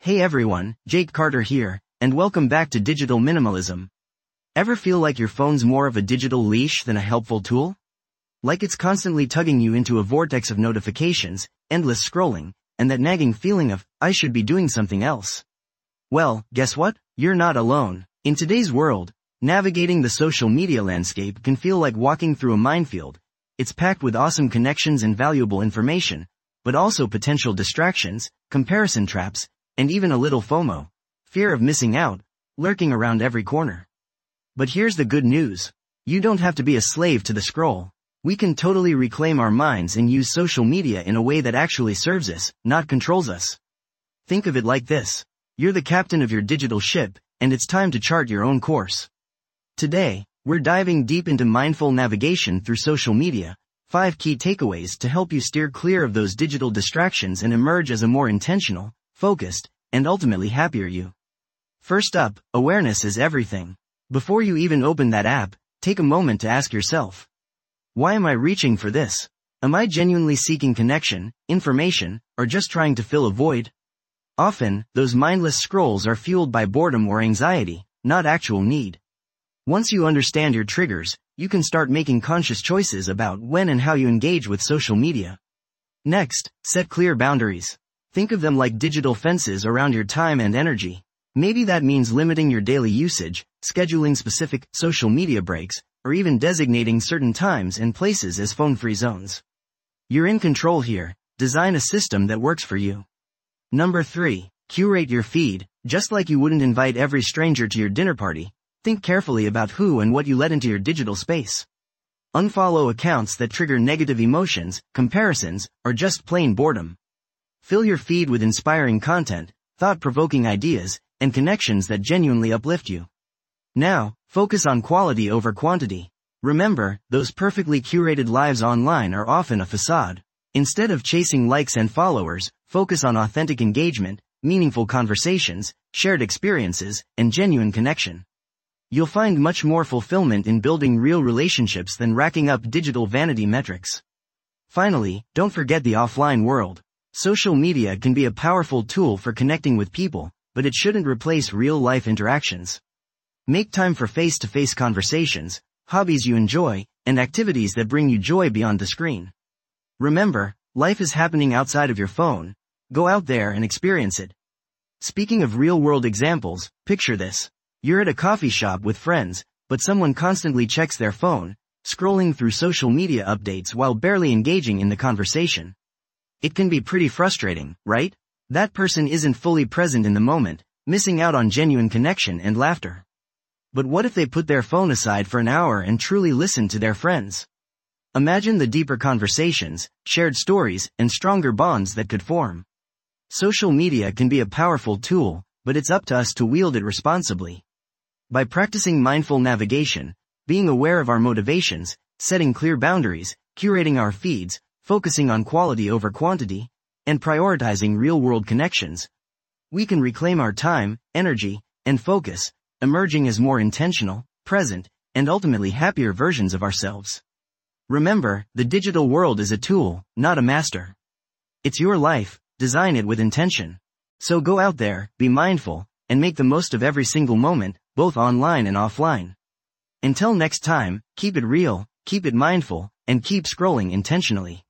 Hey everyone, Jake Carter here, and welcome back to Digital Minimalism. Ever feel like your phone's more of a digital leash than a helpful tool? Like it's constantly tugging you into a vortex of notifications, endless scrolling, and that nagging feeling of, I should be doing something else. Well, guess what? You're not alone. In today's world, navigating the social media landscape can feel like walking through a minefield. It's packed with awesome connections and valuable information, but also potential distractions, comparison traps, and even a little FOMO, fear of missing out, lurking around every corner. But here's the good news. You don't have to be a slave to the scroll. We can totally reclaim our minds and use social media in a way that actually serves us, not controls us. Think of it like this. You're the captain of your digital ship, and it's time to chart your own course. Today, we're diving deep into mindful navigation through social media, 5 key takeaways to help you steer clear of those digital distractions and emerge as a more intentional, focused, and ultimately happier you. First up, awareness is everything. Before you even open that app, take a moment to ask yourself, why am I reaching for this? Am I genuinely seeking connection, information, or just trying to fill a void? Often, those mindless scrolls are fueled by boredom or anxiety, not actual need. Once you understand your triggers, you can start making conscious choices about when and how you engage with social media. Next, set clear boundaries. Think of them like digital fences around your time and energy. Maybe that means limiting your daily usage, scheduling specific social media breaks, or even designating certain times and places as phone-free zones. You're in control here. Design a system that works for you. Number 3. Curate your feed. Just like you wouldn't invite every stranger to your dinner party, think carefully about who and what you let into your digital space. Unfollow accounts that trigger negative emotions, comparisons, or just plain boredom. Fill your feed with inspiring content, thought-provoking ideas, and connections that genuinely uplift you. Now, focus on quality over quantity. Remember, those perfectly curated lives online are often a facade. Instead of chasing likes and followers, focus on authentic engagement, meaningful conversations, shared experiences, and genuine connection. You'll find much more fulfillment in building real relationships than racking up digital vanity metrics. Finally, don't forget the offline world. Social media can be a powerful tool for connecting with people, but it shouldn't replace real-life interactions. Make time for face-to-face conversations, hobbies you enjoy, and activities that bring you joy beyond the screen. Remember, life is happening outside of your phone. Go out there and experience it. Speaking of real-world examples, picture this. You're at a coffee shop with friends, but someone constantly checks their phone, scrolling through social media updates while barely engaging in the conversation. It can be pretty frustrating, right? That person isn't fully present in the moment, missing out on genuine connection and laughter. But what if they put their phone aside for an hour and truly listened to their friends? Imagine the deeper conversations, shared stories, and stronger bonds that could form. Social media can be a powerful tool, but it's up to us to wield it responsibly. By practicing mindful navigation, being aware of our motivations, setting clear boundaries, curating our feeds, focusing on quality over quantity, and prioritizing real-world connections, we can reclaim our time, energy, and focus, emerging as more intentional, present, and ultimately happier versions of ourselves. Remember, the digital world is a tool, not a master. It's your life, design it with intention. So go out there, be mindful, and make the most of every single moment, both online and offline. Until next time, keep it real, keep it mindful, and keep scrolling intentionally.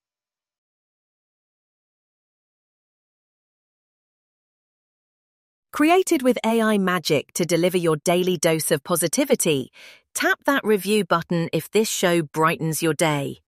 Created with AI magic to deliver your daily dose of positivity, tap that review button if this show brightens your day.